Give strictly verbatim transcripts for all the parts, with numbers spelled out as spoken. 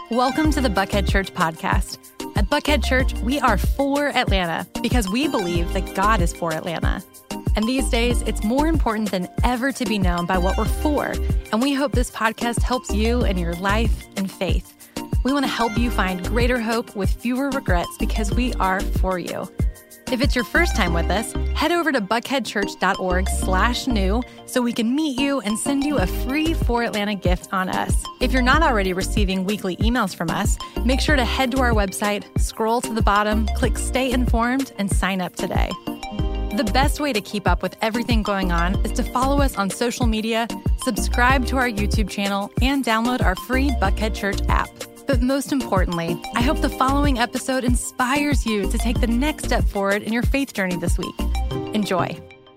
Welcome to the Buckhead Church podcast. At Buckhead Church, we are for Atlanta because we believe that God is for Atlanta. And these days, it's more important than ever to be known by what we're for. And we hope this podcast helps you in your life and faith. We want to help you find greater hope with fewer regrets because we are for you. If it's your first time with us, head over to buckheadchurch.org slash new so we can meet you and send you a free For Atlanta gift on us. If you're not already receiving weekly emails from us, make sure to head to our website, scroll to the bottom, click Stay Informed, and sign up today. The best way to keep up with everything going on is to follow us on social media, subscribe to our YouTube channel, and download our free Buckhead Church app. But most importantly, I hope the following episode inspires you to take the next step forward in your faith journey this week. Enjoy.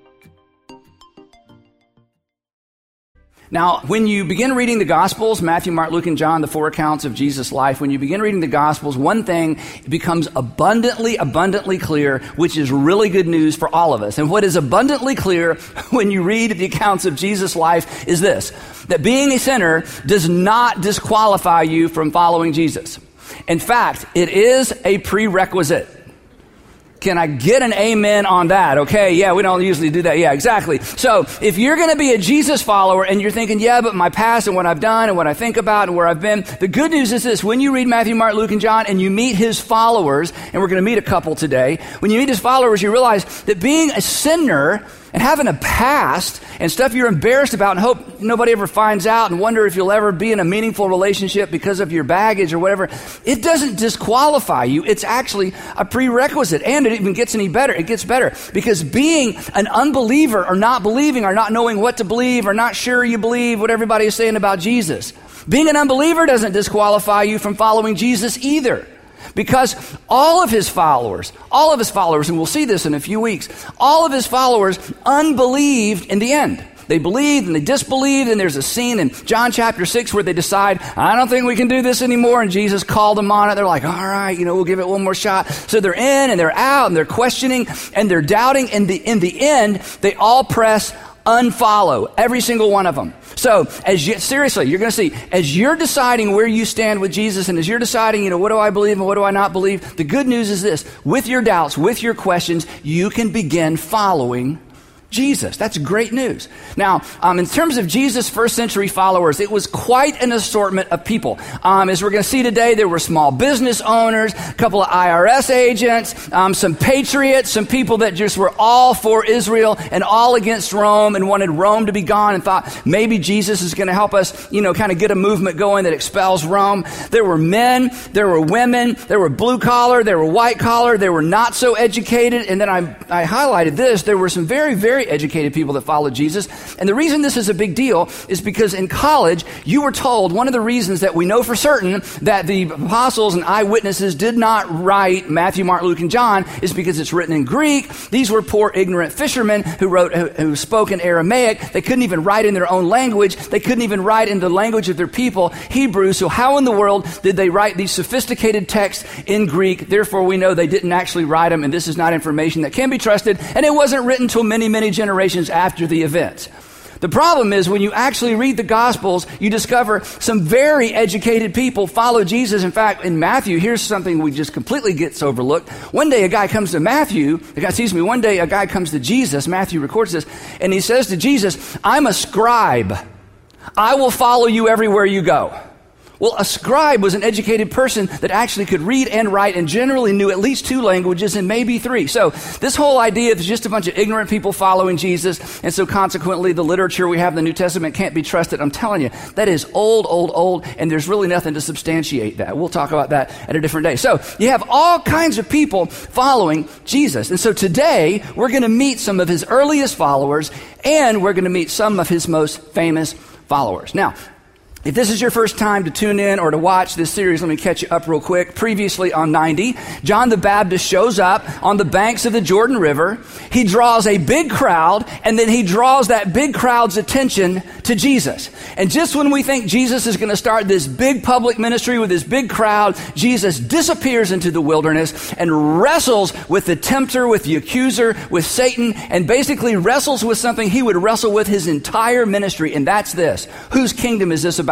Now, when you begin reading the Gospels, Matthew, Mark, Luke, and John, the four accounts of Jesus' life, when you begin reading the Gospels, one thing becomes abundantly, abundantly clear, which is really good news for all of us. And what is abundantly clear when you read the accounts of Jesus' life is this, that being a sinner does not disqualify you from following Jesus. In fact, it is a prerequisite. Can I get an amen on that? Okay, yeah, we don't usually do that. Yeah, exactly. So if you're going to be a Jesus follower and you're thinking, yeah, but my past and what I've done and what I think about and where I've been, the good news is this. When you read Matthew, Mark, Luke, and John and you meet his followers, and we're going to meet a couple today, when you meet his followers, you realize that being a sinner and having a past and stuff you're embarrassed about and hope nobody ever finds out and wonder if you'll ever be in a meaningful relationship because of your baggage or whatever, it doesn't disqualify you. It's actually a prerequisite. And it even gets any better. It gets better because being an unbeliever or not believing or not knowing what to believe or not sure you believe what everybody is saying about Jesus, being an unbeliever doesn't disqualify you from following Jesus either. Because all of his followers, all of his followers, and we'll see this in a few weeks, all of his followers unbelieved in the end. They believed and they disbelieved, and there's a scene in John chapter six where they decide, I don't think we can do this anymore, and Jesus called them on it. They're like, all right, you know, we'll give it one more shot. So they're in and they're out and they're questioning and they're doubting, and the, in the end, they all press unfollow, every single one of them. So, as you, seriously, you're going to see, as you're deciding where you stand with Jesus, and as you're deciding, you know, what do I believe and what do I not believe, the good news is this, with your doubts, with your questions, you can begin following Jesus. That's great news. Now, um, in terms of Jesus' first century followers, it was quite an assortment of people. Um, as we're going to see today, there were small business owners, a couple of I R S agents, um, some patriots, some people that just were all for Israel and all against Rome and wanted Rome to be gone and thought maybe Jesus is going to help us, you know, kind of get a movement going that expels Rome. There were men, there were women, there were blue collar, there were white collar, there were not so educated. And then I, I highlighted this. There were some very, very educated people that followed Jesus. And the reason this is a big deal is because in college, you were told one of the reasons that we know for certain that the apostles and eyewitnesses did not write Matthew, Mark, Luke, and John is because it's written in Greek. These were poor, ignorant fishermen who wrote, who, who spoke in Aramaic. They couldn't even write in their own language. They couldn't even write in the language of their people, Hebrew. So how in the world did they write these sophisticated texts in Greek? Therefore, we know they didn't actually write them, and this is not information that can be trusted, and it wasn't written until many, many generations after the event. The problem is when you actually read the Gospels, you discover some very educated people follow Jesus. In fact, in Matthew, here's something we just completely gets overlooked. One day a guy comes to Matthew, the guy excuse me, one day a guy comes to Jesus, Matthew records this, and he says to Jesus, I'm a scribe. I will follow you everywhere you go. Well, a scribe was an educated person that actually could read and write and generally knew at least two languages and maybe three. So this whole idea is just a bunch of ignorant people following Jesus, and so consequently the literature we have in the New Testament can't be trusted. I'm telling you, that is old, old, old, and there's really nothing to substantiate that. We'll talk about that at a different day. So you have all kinds of people following Jesus. And so today we're going to meet some of his earliest followers, and we're going to meet some of his most famous followers. Now, if this is your first time to tune in or to watch this series, let me catch you up real quick. Previously on ninety, John the Baptist shows up on the banks of the Jordan River. He draws a big crowd, and then he draws that big crowd's attention to Jesus. And just when we think Jesus is going to start this big public ministry with this big crowd, Jesus disappears into the wilderness and wrestles with the tempter, with the accuser, with Satan, and basically wrestles with something he would wrestle with his entire ministry, and that's this. Whose kingdom is this about?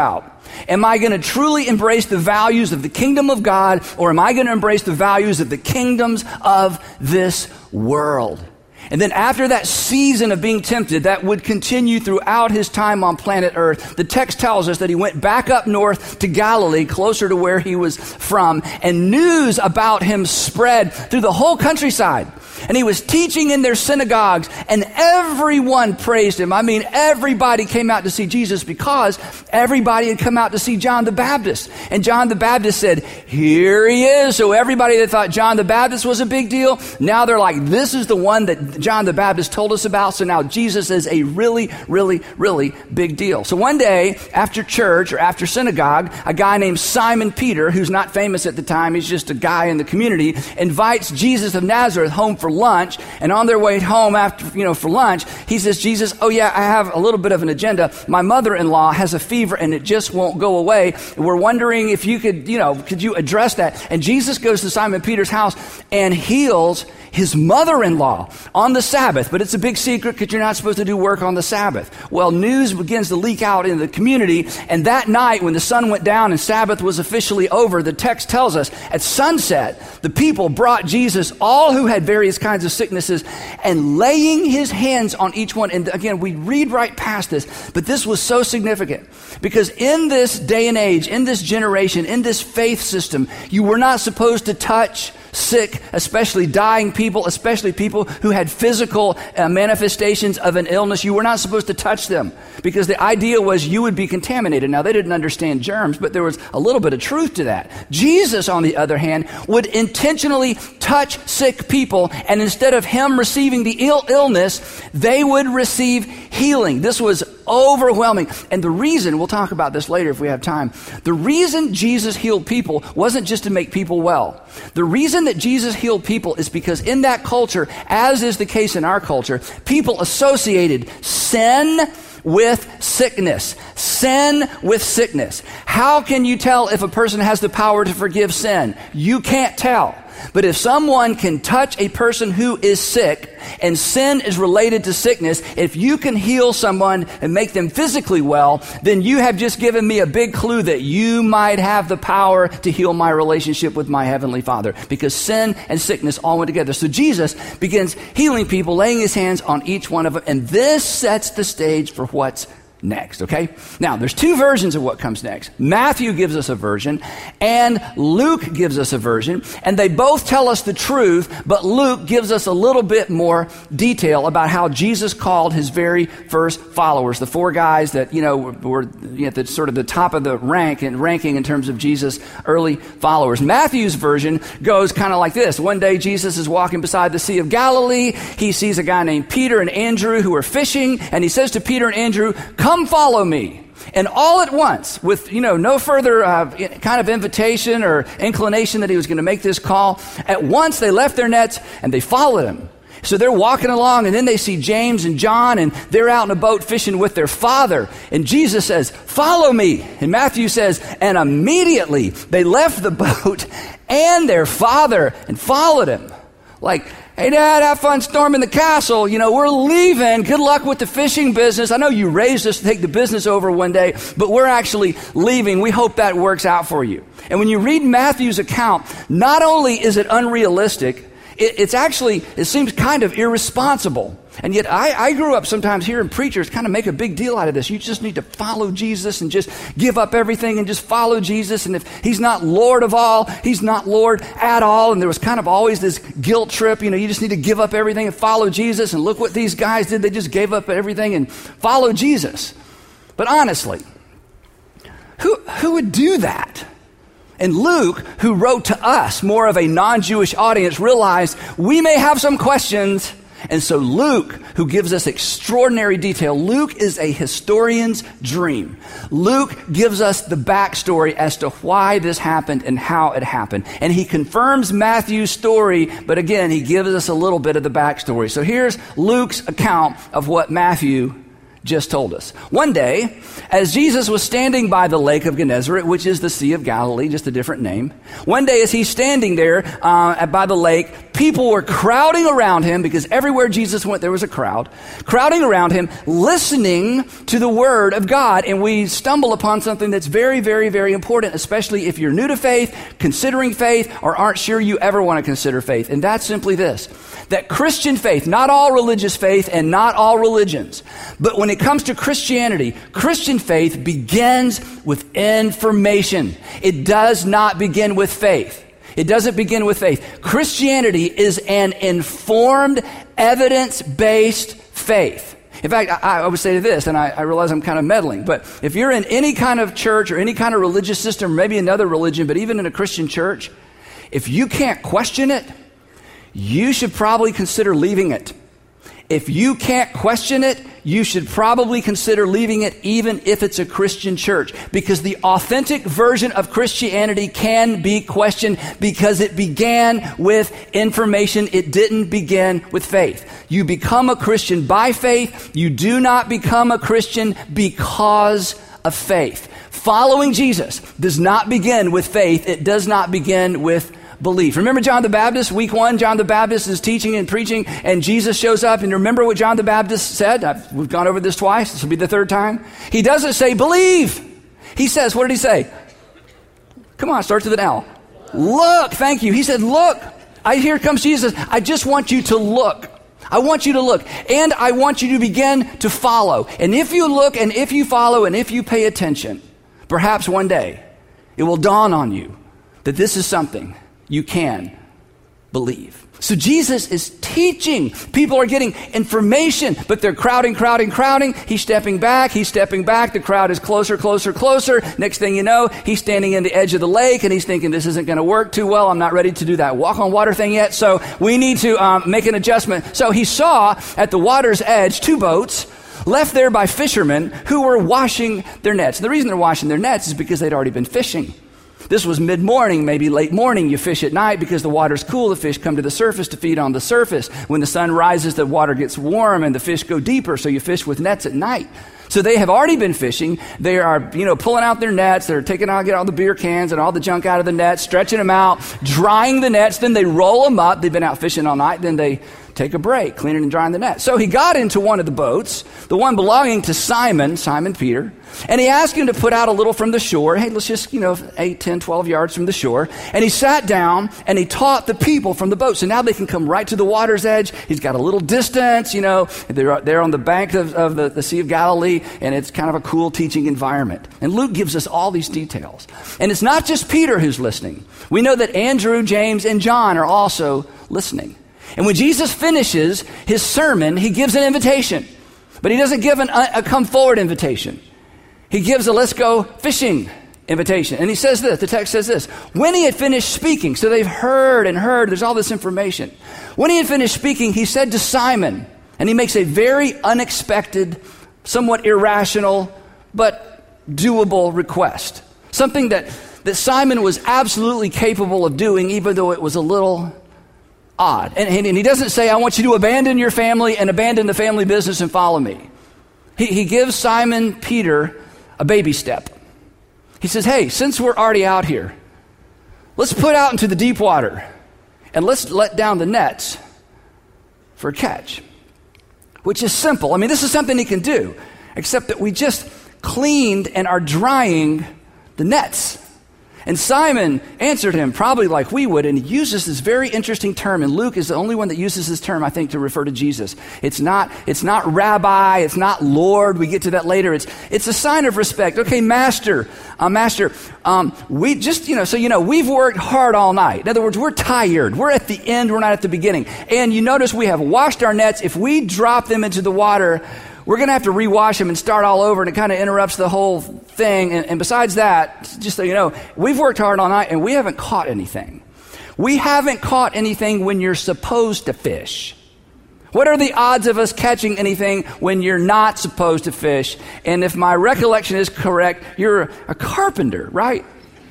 about? Am I going to truly embrace the values of the kingdom of God, or am I going to embrace the values of the kingdoms of this world? And then after that season of being tempted, that would continue throughout his time on planet Earth, the text tells us that he went back up north to Galilee, closer to where he was from, and news about him spread through the whole countryside. And he was teaching in their synagogues, and everyone praised him. I mean, everybody came out to see Jesus because everybody had come out to see John the Baptist. And John the Baptist said, here he is. So everybody that thought John the Baptist was a big deal, now they're like, this is the one that John the Baptist told us about. So now Jesus is a really, really, really big deal. So one day after church or after synagogue, a guy named Simon Peter, who's not famous at the time, he's just a guy in the community, invites Jesus of Nazareth home for lunch. And on their way home after, you know, for lunch, he says, Jesus, oh yeah, I have a little bit of an agenda. My mother-in-law has a fever and it just won't go away. We're wondering if you could, you know, could you address that? And Jesus goes to Simon Peter's house and heals his mother-in-law on the Sabbath. But it's a big secret because you're not supposed to do work on the Sabbath. Well, news begins to leak out in the community. And that night when the sun went down and Sabbath was officially over, the text tells us at sunset, the people brought Jesus all who had various kinds of sicknesses and laying his hands on each one. And again, we read right past this, but this was so significant because in this day and age, in this generation, in this faith system, you were not supposed to touch sick, especially dying people, especially people who had physical uh, manifestations of an illness. You were not supposed to touch them because the idea was you would be contaminated. Now, they didn't understand germs, but there was a little bit of truth to that. Jesus, on the other hand, would intentionally touch sick people, and instead of him receiving the ill illness, they would receive healing. This was overwhelming. And the reason, we'll talk about this later if we have time, the reason Jesus healed people wasn't just to make people well. The reason that Jesus healed people is because in that culture, as is the case in our culture, people associated sin with sickness. Sin with sickness. How can you tell if a person has the power to forgive sin? You can't tell. But if someone can touch a person who is sick, and sin is related to sickness, if you can heal someone and make them physically well, then you have just given me a big clue that you might have the power to heal my relationship with my Heavenly Father, because sin and sickness all went together. So Jesus begins healing people, laying his hands on each one of them, and this sets the stage for what's next, okay? Now, there's two versions of what comes next. Matthew gives us a version, and Luke gives us a version, and they both tell us the truth, but Luke gives us a little bit more detail about how Jesus called his very first followers, the four guys that, you know, were you know, at the sort of the top of the rank and ranking in terms of Jesus' early followers. Matthew's version goes kind of like this. One day, Jesus is walking beside the Sea of Galilee. He sees a guy named Peter and Andrew who are fishing, and he says to Peter and Andrew, "Come Come follow me." And all at once, with, you know, no further uh, kind of invitation or inclination that he was going to make this call, at once they left their nets and they followed him. So they're walking along, and then they see James and John, and they're out in a boat fishing with their father. And Jesus says, "Follow me." And Matthew says, and immediately they left the boat and their father and followed him. Like, "Hey, Dad, have fun storming the castle. You know, we're leaving. Good luck with the fishing business. I know you raised us to take the business over one day, but we're actually leaving. We hope that works out for you." And when you read Matthew's account, not only is it unrealistic, it, it's actually, it seems kind of irresponsible. And yet I, I grew up sometimes hearing preachers kind of make a big deal out of this. You just need to follow Jesus and just give up everything and just follow Jesus. And if he's not Lord of all, he's not Lord at all. And there was kind of always this guilt trip. You know, you just need to give up everything and follow Jesus. And look what these guys did. They just gave up everything and followed Jesus. But honestly, who, who would do that? And Luke, who wrote to us, more of a non-Jewish audience, realized we may have some questions. And so Luke, who gives us extraordinary detail, Luke is a historian's dream. Luke gives us the backstory as to why this happened and how it happened. And he confirms Matthew's story, but again, he gives us a little bit of the backstory. So here's Luke's account of what Matthew just told us. One day, as Jesus was standing by the lake of Gennesaret, which is the Sea of Galilee, just a different name. One day as he's standing there uh, by the lake, People were crowding around him because everywhere Jesus went, there was a crowd, crowding around him, listening to the word of God. And we stumble upon something that's very, very, very important, especially if you're new to faith, considering faith, or aren't sure you ever want to consider faith. And that's simply this, that Christian faith, not all religious faith and not all religions, but when it comes to Christianity, Christian faith begins with information. It does not begin with faith. It doesn't begin with faith. Christianity is an informed, evidence-based faith. In fact, I, I would say this, and I, I realize I'm kind of meddling, but if you're in any kind of church or any kind of religious system, maybe another religion, but even in a Christian church, if you can't question it, you should probably consider leaving it. If you can't question it, you should probably consider leaving it even if it's a Christian church, because the authentic version of Christianity can be questioned because it began with information. It didn't begin with faith. You become a Christian by faith. You do not become a Christian because of faith. Following Jesus does not begin with faith. It does not begin with belief. Remember John the Baptist? Week one, John the Baptist is teaching and preaching, and Jesus shows up. And remember what John the Baptist said? I've, we've gone over this twice. This will be the third time. He doesn't say believe. He says, what did he say? Come on, starts with an L. Look. Thank you. He said, look. I, here comes Jesus. I just want you to look. I want you to look, and I want you to begin to follow. And if you look, and if you follow, and if you pay attention, perhaps one day it will dawn on you that this is something you can believe. So Jesus is teaching. People are getting information, but they're crowding, crowding, crowding. He's stepping back. He's stepping back. The crowd is closer, closer, closer. Next thing you know, he's standing in the edge of the lake, and he's thinking, this isn't going to work too well. I'm not ready to do that walk on water thing yet, so we need to um, make an adjustment. So he saw at the water's edge two boats left there by fishermen who were washing their nets. And the reason they're washing their nets is because they'd already been fishing. This was mid-morning, maybe late morning. You fish at night because the water's cool. The fish come to the surface to feed on the surface. When the sun rises, the water gets warm and the fish go deeper, so you fish with nets at night. So they have already been fishing. They are, you know, pulling out their nets. They're taking out, get all the beer cans and all the junk out of the nets, stretching them out, drying the nets. Then they roll them up. They've been out fishing all night. Then they take a break, cleaning and drying the net. So he got into one of the boats, the one belonging to Simon, Simon Peter, and he asked him to put out a little from the shore. Hey, let's just, you know, eight, ten, twelve yards from the shore. And he sat down and he taught the people from the boat. So now they can come right to the water's edge. He's got a little distance, you know, they're, they're on the bank of, of the, the Sea of Galilee, and it's kind of a cool teaching environment. And Luke gives us all these details. And it's not just Peter who's listening. We know that Andrew, James, and John are also listening. And when Jesus finishes his sermon, he gives an invitation. But he doesn't give an, a come forward invitation. He gives a let's go fishing invitation. And he says this, the text says this, when he had finished speaking, so they've heard and heard, there's all this information. When he had finished speaking, he said to Simon, and he makes a very unexpected, somewhat irrational, but doable request. Something that, that Simon was absolutely capable of doing, even though it was a little odd. And, and he doesn't say, I want you to abandon your family and abandon the family business and follow me. He, he gives Simon Peter a baby step. He says, hey, since we're already out here, let's put out into the deep water and let's let down the nets for a catch. Which is simple. I mean, this is something he can do, except that we just cleaned and are drying the nets. And Simon answered him, probably like we would, and he uses this very interesting term. And Luke is the only one that uses this term, I think, to refer to Jesus. It's not, it's not rabbi, it's not Lord. We get to that later. It's, it's a sign of respect. Okay, master, uh, master, um, we just, you know, so, you know, we've worked hard all night. In other words, we're tired. We're at the end. We're not at the beginning. And you notice we have washed our nets. If we drop them into the water, we're going to have to rewash them and start all over, and it kind of interrupts the whole thing. And, and besides that, just so you know, we've worked hard all night, and we haven't caught anything. We haven't caught anything when you're supposed to fish. What are the odds of us catching anything when you're not supposed to fish? And if my recollection is correct, you're a carpenter, right?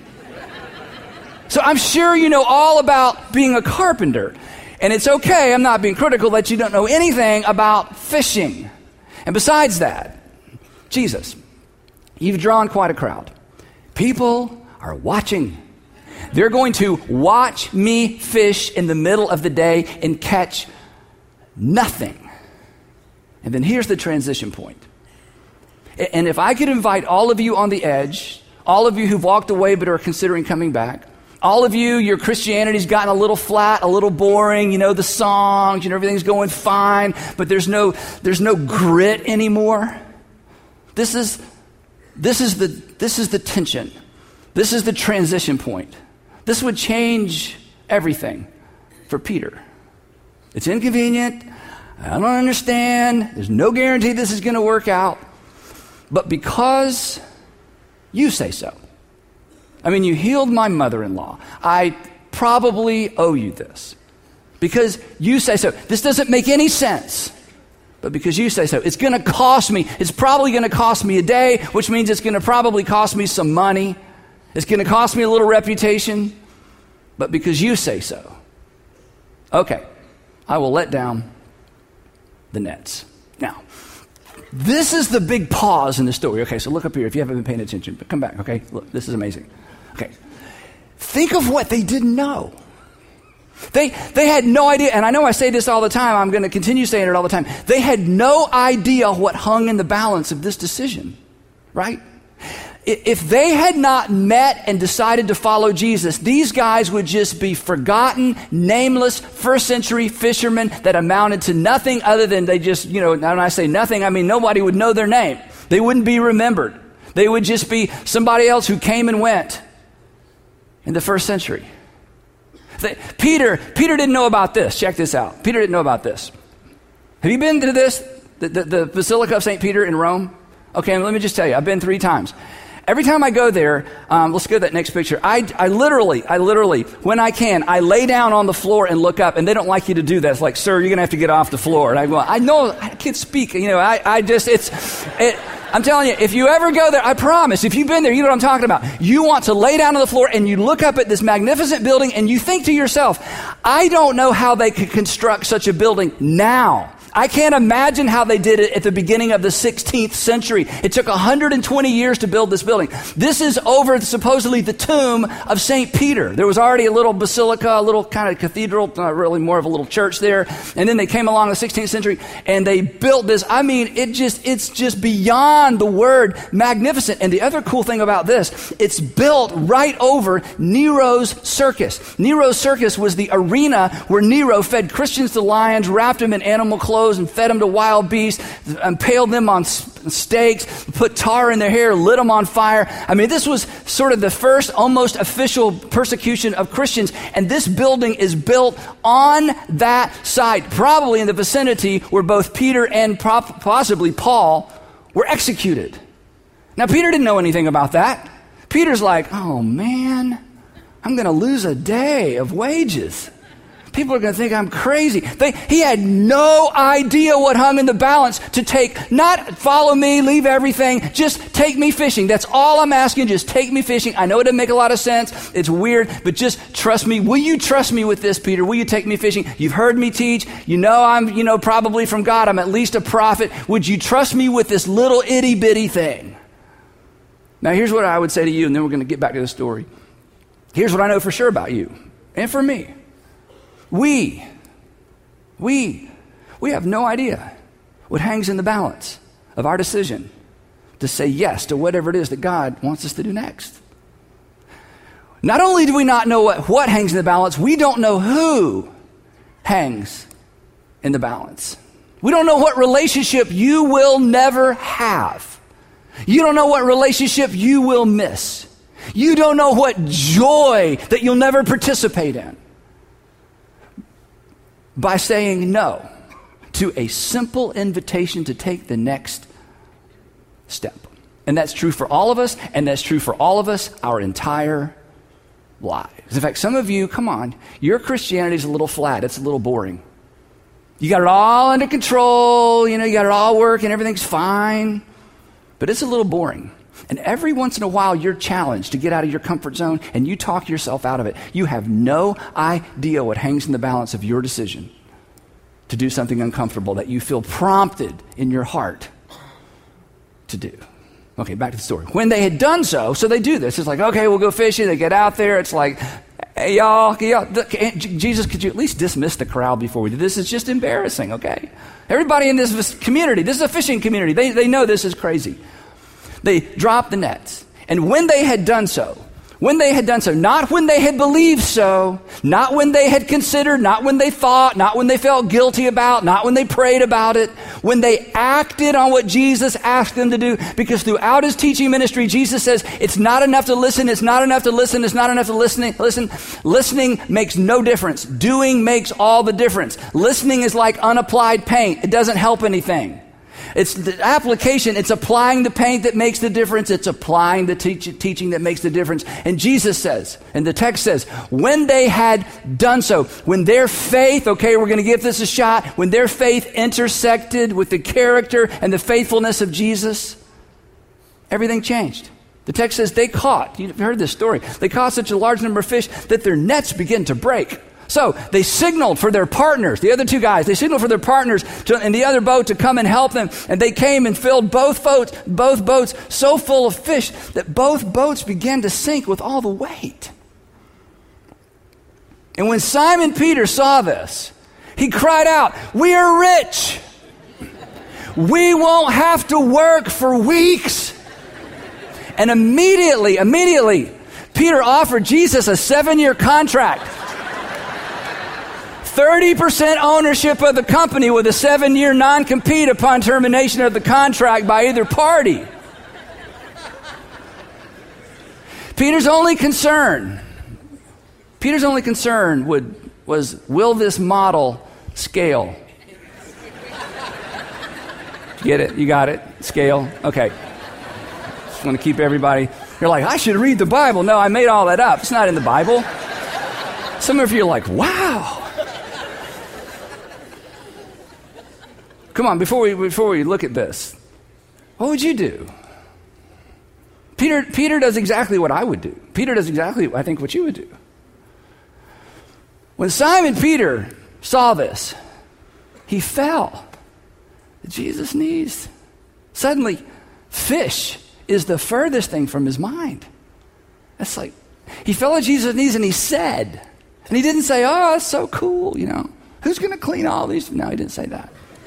So I'm sure you know all about being a carpenter. And it's okay, I'm not being critical, that you don't know anything about fishing. And besides that, Jesus, you've drawn quite a crowd. People are watching. They're going to watch me fish in the middle of the day and catch nothing. And then here's the transition point. And if I could invite all of you on the edge, all of you who've walked away but are considering coming back, all of you, your Christianity's gotten a little flat, a little boring, you know, the songs, you know, everything's going fine, but there's no there's no grit anymore. This is this is the this is the tension. This is the transition point. This would change everything for Peter. It's inconvenient. I don't understand. There's no guarantee this is going to work out. But because you say so. I mean, you healed my mother-in-law. I probably owe you this. Because you say so. This doesn't make any sense. But because you say so. It's going to cost me. It's probably going to cost me a day, which means it's going to probably cost me some money. It's going to cost me a little reputation. But because you say so. Okay, I will let down the nets. Now, this is the big pause in the story. Okay, so look up here if you haven't been paying attention. But come back, okay? Look, this is amazing. Okay, think of what they didn't know. They they had no idea, and I know I say this all the time. I'm going to continue saying it all the time. They had no idea what hung in the balance of this decision, right? If they had not met and decided to follow Jesus, these guys would just be forgotten, nameless, first century fishermen that amounted to nothing other than they just, you know, when I say nothing, I mean nobody would know their name. They wouldn't be remembered. They would just be somebody else who came and went in the first century. They, Peter, Peter didn't know about this. Check this out. Peter didn't know about this. Have you been to this, the, the, the Basilica of Saint Peter in Rome? Okay, let me just tell you, I've been three times. Every time I go there, um, let's go to that next picture. I, I literally, I literally, when I can, I lay down on the floor and look up, and they don't like you to do that. It's like, sir, you're going to have to get off the floor. And I go, I know, I can't speak. You know, I, I just, it's, it, I'm telling you, if you ever go there, I promise, if you've been there, you know what I'm talking about. You want to lay down on the floor, and you look up at this magnificent building, and you think to yourself, I don't know how they could construct such a building now. I can't imagine how they did it at the beginning of the sixteenth century. It took one hundred twenty years to build this building. This is over supposedly the tomb of Saint Peter. There was already a little basilica, a little kind of cathedral, not really more of a little church there. And then they came along in the sixteenth century and they built this. I mean, it just, it's just beyond the word magnificent. And the other cool thing about this, it's built right over Nero's circus. Nero's circus was the arena where Nero fed Christians to lions, wrapped them in animal clothes, and fed them to wild beasts, impaled them on stakes, put tar in their hair, lit them on fire. I mean, this was sort of the first almost official persecution of Christians. And this building is built on that site, probably in the vicinity where both Peter and possibly Paul were executed. Now, Peter didn't know anything about that. Peter's like, oh man, I'm going to lose a day of wages. People are going to think I'm crazy. They, he had no idea what hung in the balance to take, not follow me, leave everything, just take me fishing. That's all I'm asking, just take me fishing. I know it doesn't make a lot of sense. It's weird, but just trust me. Will you trust me with this, Peter? Will you take me fishing? You've heard me teach. You know I'm, you know, probably from God. I'm at least a prophet. Would you trust me with this little itty bitty thing? Now, here's what I would say to you, and then we're going to get back to the story. Here's what I know for sure about you and for me. We, we, we have no idea what hangs in the balance of our decision to say yes to whatever it is that God wants us to do next. Not only do we not know what, what hangs in the balance, we don't know who hangs in the balance. We don't know what relationship you will never have. You don't know what relationship you will miss. You don't know what joy that you'll never participate in. By saying no to a simple invitation to take the next step. And that's true for all of us, and that's true for all of us our entire lives. In fact, some of you, come on, your Christianity is a little flat. It's a little boring. You got it all under control, you know, you got it all working, everything's fine, but it's a little boring. And every once in a while, you're challenged to get out of your comfort zone, and you talk yourself out of it. You have no idea what hangs in the balance of your decision to do something uncomfortable that you feel prompted in your heart to do. Okay, back to the story. When they had done so, so they do this. It's like, okay, we'll go fishing. They get out there. It's like Hey, y'all, y'all, Jesus, could you at least dismiss the crowd before we do this? It's just embarrassing, okay? Everybody in this community, this is a fishing community, they, they know this is crazy. They dropped the nets. And when they had done so, when they had done so, not when they had believed so, not when they had considered, not when they thought, not when they felt guilty about, not when they prayed about it, when they acted on what Jesus asked them to do, because throughout his teaching ministry, Jesus says, it's not enough to listen, it's not enough to listen, it's not enough to listen, listen. Listening makes no difference. Doing makes all the difference. Listening is like unapplied paint. It doesn't help anything. It's the application, it's applying the paint that makes the difference. It's applying the teach, teaching that makes the difference. And Jesus says, and the text says, when they had done so, when their faith, okay, we're going to give this a shot, when their faith intersected with the character and the faithfulness of Jesus, everything changed. The text says they caught, you've heard this story, they caught such a large number of fish that their nets began to break. So they signaled for their partners, the other two guys, they signaled for their partners to, in the other boat to come and help them. And they came and filled both boats, both boats so full of fish that both boats began to sink with all the weight. And when Simon Peter saw this, he cried out, "We are rich. We won't have to work for weeks." And immediately, immediately, Peter offered Jesus a seven-year contract. thirty percent ownership of the company with a seven-year non-compete upon termination of the contract by either party. Peter's only concern, Peter's only concern would, was, will this model scale? Get it? You got it? Scale? Okay. Just want to keep everybody, you're like, I should read the Bible. No, I made all that up. It's not in the Bible. Some of you are like, wow. Come on, before we before we look at this, what would you do? Peter Peter does exactly what I would do. Peter does exactly, I think, what you would do. When Simon Peter saw this, he fell at Jesus' knees. Suddenly, fish is the furthest thing from his mind. That's like, he fell at Jesus' knees and he said, and he didn't say, "Oh, that's so cool, you know. Who's going to clean all these?" No, he didn't say that.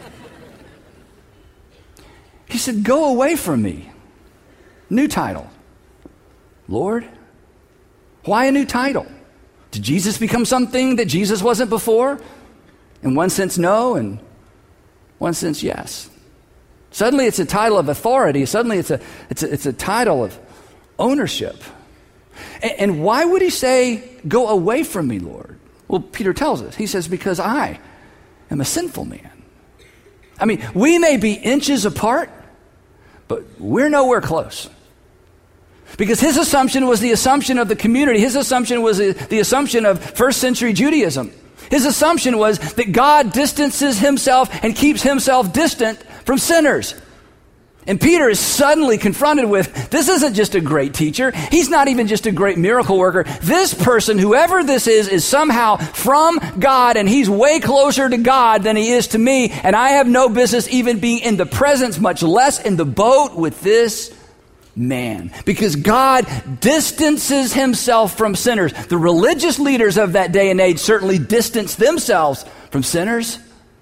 He said, "Go away from me." New title. Lord, why a new title? Did Jesus become something that Jesus wasn't before? In one sense, no, and one sense, yes. Suddenly it's a title of authority. Suddenly it's a, it's a, it's a title of ownership. And, and why would he say, "Go away from me, Lord"? Well, Peter tells us. He says, because I am a sinful man. I mean, we may be inches apart, but we're nowhere close. Because his assumption was the assumption of the community. His assumption was the assumption of first century Judaism. His assumption was that God distances himself and keeps himself distant from sinners. And Peter is suddenly confronted with, this isn't just a great teacher. He's not even just a great miracle worker. This person, whoever this is, is somehow from God, and he's way closer to God than he is to me. And I have no business even being in the presence, much less in the boat with this man. Because God distances himself from sinners. The religious leaders of that day and age certainly distanced themselves from sinners.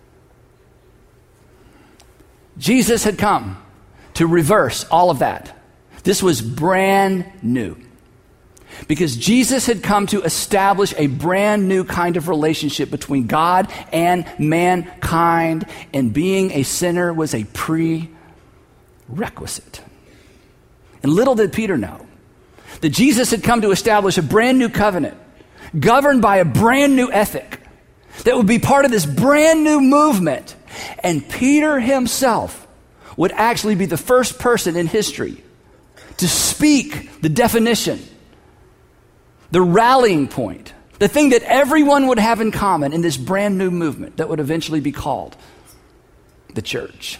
Jesus had come to reverse all of that. This was brand new. Because Jesus had come to establish a brand new kind of relationship between God and mankind, and being a sinner was a prerequisite. And little did Peter know that Jesus had come to establish a brand new covenant governed by a brand new ethic that would be part of this brand new movement. And Peter himself would actually be the first person in history to speak the definition, the rallying point, the thing that everyone would have in common in this brand new movement that would eventually be called the church.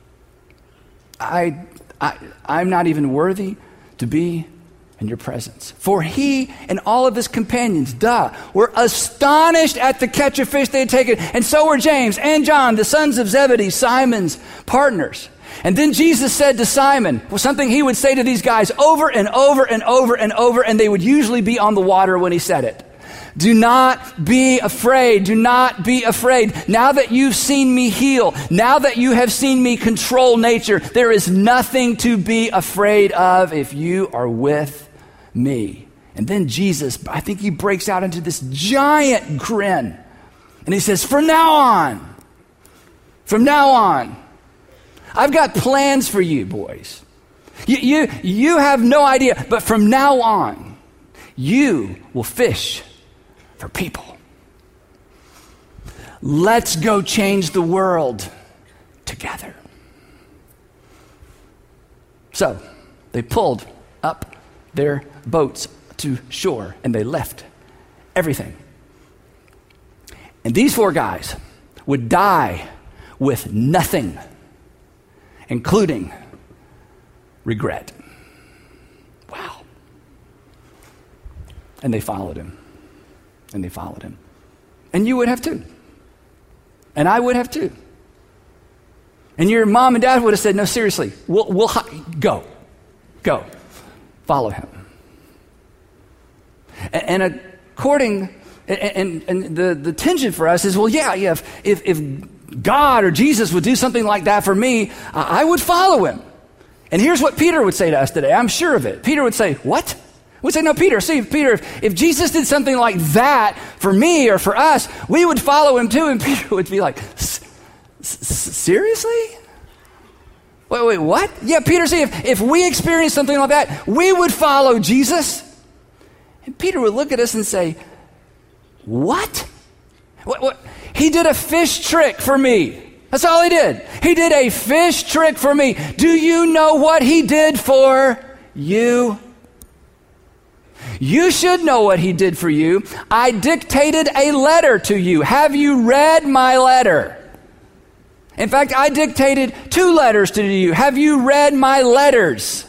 I, I, I'm not even worthy to be in your presence. For he and all of his companions, duh, were astonished at the catch of fish they had taken, and so were James and John, the sons of Zebedee, Simon's partners. And then Jesus said to Simon, well, something he would say to these guys over and over and over and over, and they would usually be on the water when he said it. Do not be afraid. Do not be afraid. Now that you've seen me heal, now that you have seen me control nature, there is nothing to be afraid of if you are with me. And then Jesus, I think he breaks out into this giant grin. And he says, from now on, from now on, I've got plans for you, boys. You, you, you have no idea, but from now on, you will fish for people. Let's go change the world together. So they pulled up their boats to shore and they left everything. And these four guys would die with nothing, including regret. Wow. And they followed him. And they followed him. And you would have too. And I would have too. And your mom and dad would have said, no, seriously, we'll, we'll go. Go. Follow him. And, and according, and, and, and the, the tension for us is, well, yeah, yeah, if, if, if God or Jesus would do something like that for me, I would follow him. And here's what Peter would say to us today. I'm sure of it. Peter would say, what? We'd say, no, Peter, see, Peter, if, if Jesus did something like that for me or for us, we would follow him too. And Peter would be like, seriously? Wait, wait, what? Yeah, Peter, see, if, if we experienced something like that, we would follow Jesus. And Peter would look at us and say, what? What, what? He did a fish trick for me. That's all he did. He did a fish trick for me. Do you know what he did for you? You should know what he did for you. I dictated a letter to you. Have you read my letter? In fact, I dictated two letters to you. Have you read my letters?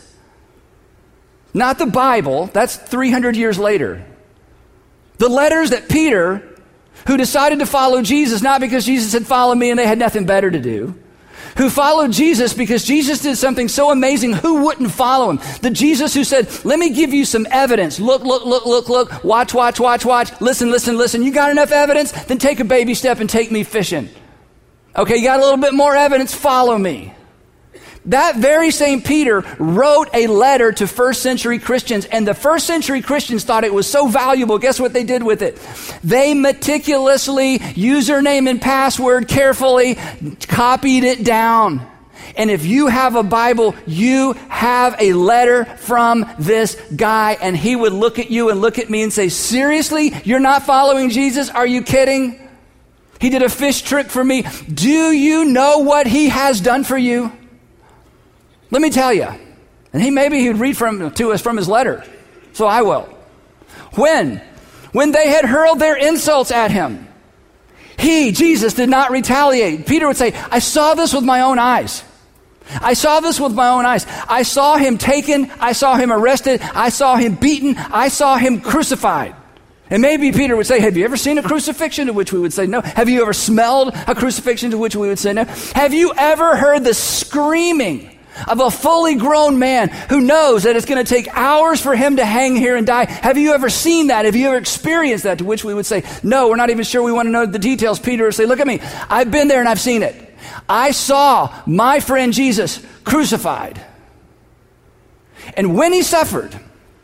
Not the Bible. That's three hundred years later. The letters that Peter, who decided to follow Jesus, not because Jesus had followed me and they had nothing better to do, who followed Jesus because Jesus did something so amazing, who wouldn't follow him? The Jesus who said, let me give you some evidence. Look, look, look, look, look. Watch, watch, watch, watch. Listen, listen, listen. You got enough evidence? Then take a baby step and take me fishing. Okay, you got a little bit more evidence? Follow me. That very same Peter wrote a letter to first century Christians, and the first century Christians thought it was so valuable. Guess what they did with it? They meticulously, username and password carefully, copied it down. And if you have a Bible, you have a letter from this guy, and he would look at you and look at me and say, seriously, you're not following Jesus? Are you kidding? He did a fish trick for me. Do you know what he has done for you? Let me tell you, and he maybe he'd read from to us from his letter, so I will. When, when they had hurled their insults at him, he, Jesus, did not retaliate. Peter would say, I saw this with my own eyes. I saw this with my own eyes. I saw him taken. I saw him arrested. I saw him beaten. I saw him crucified. And maybe Peter would say, have you ever seen a crucifixion? To which we would say no. Have you ever smelled a crucifixion? To which we would say no. Have you ever heard the screaming of a fully grown man who knows that it's going to take hours for him to hang here and die? Have you ever seen that? Have you ever experienced that? To which we would say, no, we're not even sure we want to know the details. Peter would say, look at me. I've been there and I've seen it. I saw my friend Jesus crucified. And when he suffered,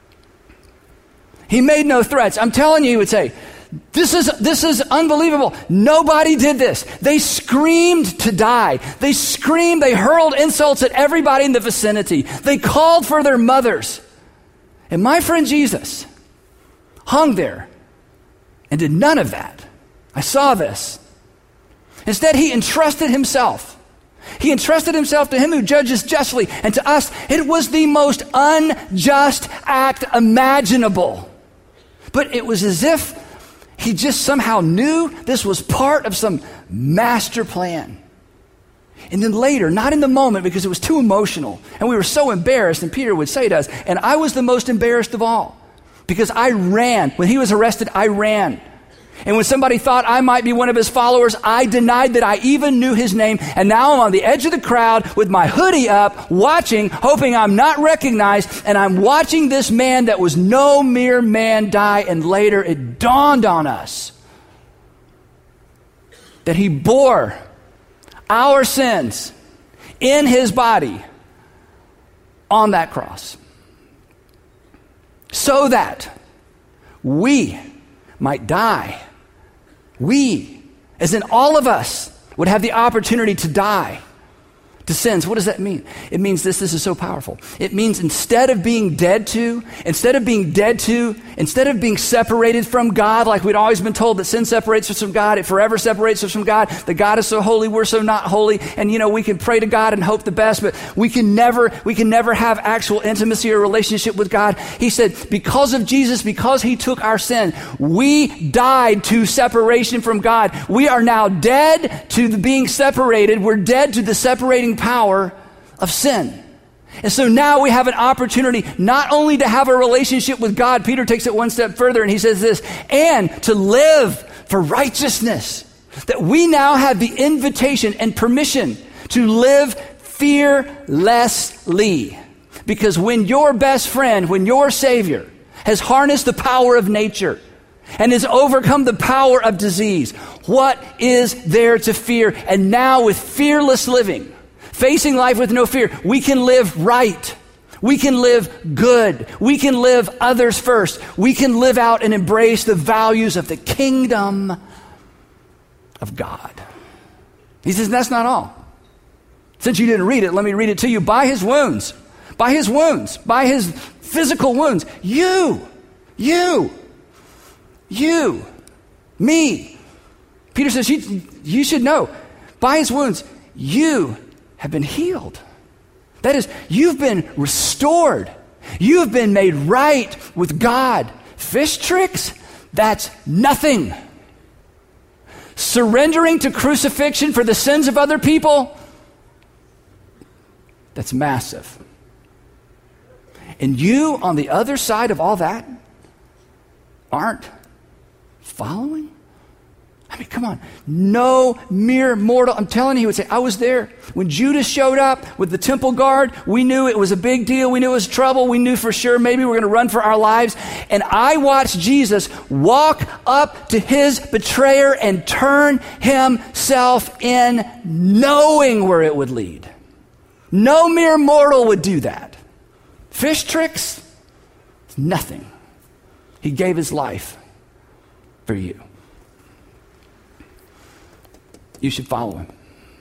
he made no threats. I'm telling you, he would say, This is this is unbelievable. Nobody did this. They screamed to die. They screamed, they hurled insults at everybody in the vicinity. They called for their mothers. And my friend Jesus hung there and did none of that. I saw this. Instead, he entrusted himself. He entrusted himself to him who judges justly. And to us, it was the most unjust act imaginable. But it was as if he just somehow knew this was part of some master plan. And then later, not in the moment because it was too emotional, and we were so embarrassed, and Peter would say to us, and I was the most embarrassed of all, because I ran. When he was arrested, I ran. And when somebody thought I might be one of his followers, I denied that I even knew his name. And now I'm on the edge of the crowd with my hoodie up, watching, hoping I'm not recognized. And I'm watching this man that was no mere man die. And later it dawned on us that he bore our sins in his body on that cross, so that we might die. We, as in all of us, would have the opportunity to die to sins. What does that mean? It means this, this is so powerful. It means instead of being dead to, instead of being dead to, instead of being separated from God, like we'd always been told that sin separates us from God, it forever separates us from God, that God is so holy, we're so not holy, and you know, we can pray to God and hope the best, but we can never, we can never have actual intimacy or relationship with God. He said, because of Jesus, because he took our sin, we died to separation from God. We are now dead to the being separated. We're dead to the separating power of sin. And so now we have an opportunity not only to have a relationship with God, Peter takes it one step further and he says this, and to live for righteousness. That we now have the invitation and permission to live fearlessly. Because when your best friend, when your Savior has harnessed the power of nature and has overcome the power of disease, what is there to fear? And now with fearless living, facing life with no fear, we can live right. We can live good. We can live others first. We can live out and embrace the values of the kingdom of God. He says, that's not all. Since you didn't read it, let me read it to you. By his wounds, by his wounds, by his physical wounds, you, you, you, me. Peter says, you, you should know, by his wounds, you have been healed. That is, you've been restored. You've been made right with God. Fish tricks? That's nothing. Surrendering to crucifixion for the sins of other people? That's massive. And you, on the other side of all that, aren't following? I mean, come on. No mere mortal. I'm telling you, he would say, I was there. When Judas showed up with the temple guard, we knew it was a big deal. We knew it was trouble. We knew for sure maybe we were going to run for our lives. And I watched Jesus walk up to his betrayer and turn himself in, knowing where it would lead. No mere mortal would do that. Fish tricks? Nothing. He gave his life for you. You should follow him.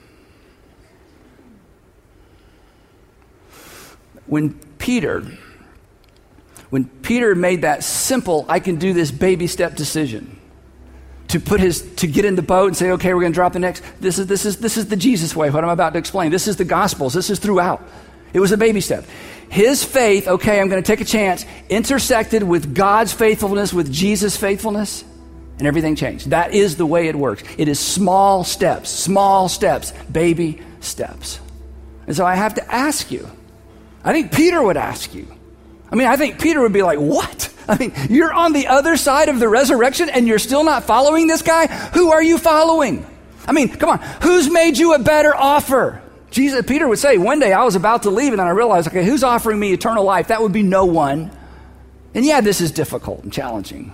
When Peter, when Peter made that simple, I can do this baby step decision to put his, to get in the boat and say, okay, we're going to drop the next. This is, this is, this is the Jesus way, what I'm about to explain. This is the Gospels. This is throughout. It was a baby step. His faith, okay, I'm going to take a chance, intersected with God's faithfulness, with Jesus' faithfulness. And everything changed. That is the way it works. It is small steps, small steps, baby steps. And so I have to ask you, I think Peter would ask you. I mean, I think Peter would be like, what? I mean, you're on the other side of the resurrection and you're still not following this guy? Who are you following? I mean, come on, who's made you a better offer? Jesus, Peter would say, one day I was about to leave and then I realized, okay, who's offering me eternal life? That would be no one. And yeah, this is difficult and challenging.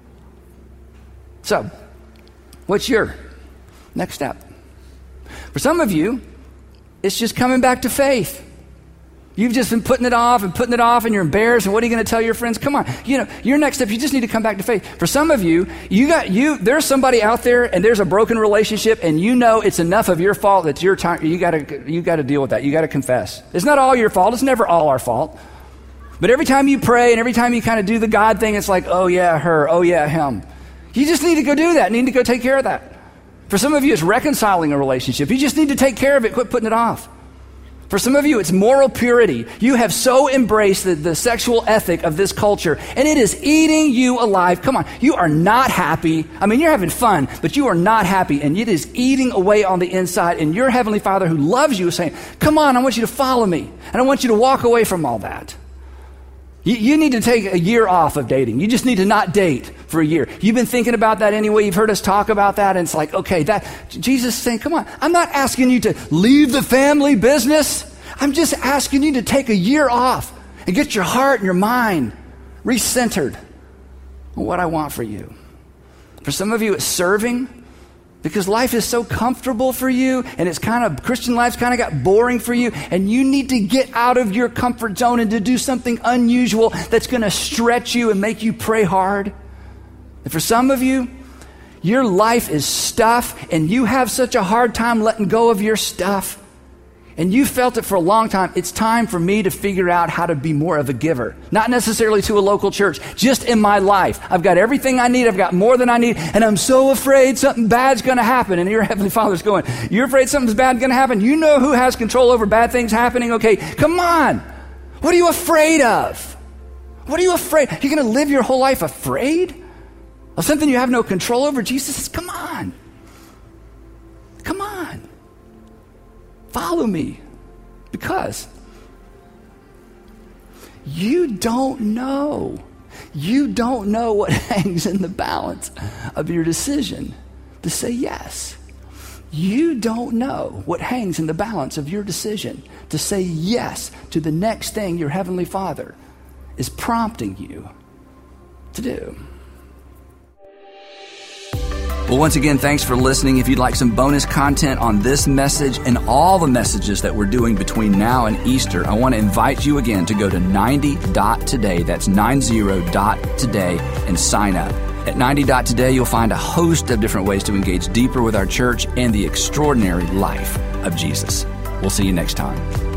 So, what's your next step? For some of you, it's just coming back to faith. You've just been putting it off and putting it off and you're embarrassed and what are you going to tell your friends? Come on. You know, your next step, you just need to come back to faith. For some of you, you got you there's somebody out there and there's a broken relationship and you know it's enough of your fault that your time you got to you got to deal with that. You got to confess. It's not all your fault. It's never all our fault. But every time you pray and every time you kind of do the God thing, it's like, "Oh yeah, her. Oh yeah, him." You just need to go do that. You need to go take care of that. For some of you, it's reconciling a relationship. You just need to take care of it. Quit putting it off. For some of you, it's moral purity. You have so embraced the, the sexual ethic of this culture, and it is eating you alive. Come on. You are not happy. I mean, you're having fun, but you are not happy, and it is eating away on the inside. And your Heavenly Father who loves you is saying, come on, I want you to follow me, and I want you to walk away from all that. You, you need to take a year off of dating. You just need to not date for a year. You've been thinking about that anyway. You've heard us talk about that, and it's like, okay, that Jesus is saying, come on, I'm not asking you to leave the family business. I'm just asking you to take a year off and get your heart and your mind recentered on what I want for you. For some of you, it's serving, because life is so comfortable for you, and it's kind of, Christian life's kind of got boring for you, and you need to get out of your comfort zone and to do something unusual that's going to stretch you and make you pray hard. And for some of you, your life is stuff, and you have such a hard time letting go of your stuff, and you felt it for a long time. It's time for me to figure out how to be more of a giver. Not necessarily to a local church, just in my life. I've got everything I need. I've got more than I need. And I'm so afraid something bad's going to happen. And your Heavenly Father's going, you're afraid something's bad going to happen? You know who has control over bad things happening? Okay, come on. What are you afraid of? What are you afraid? You're going to live your whole life afraid of something you have no control over? Jesus says, come on. Come on. Follow me, because you don't know. You don't know what hangs in the balance of your decision to say yes. You don't know what hangs in the balance of your decision to say yes to the next thing your Heavenly Father is prompting you to do. Well, once again, thanks for listening. If you'd like some bonus content on this message and all the messages that we're doing between now and Easter, I want to invite you again to go to ninety dot today. That's ninety dot today and sign up. At ninety dot today, you'll find a host of different ways to engage deeper with our church and the extraordinary life of Jesus. We'll see you next time.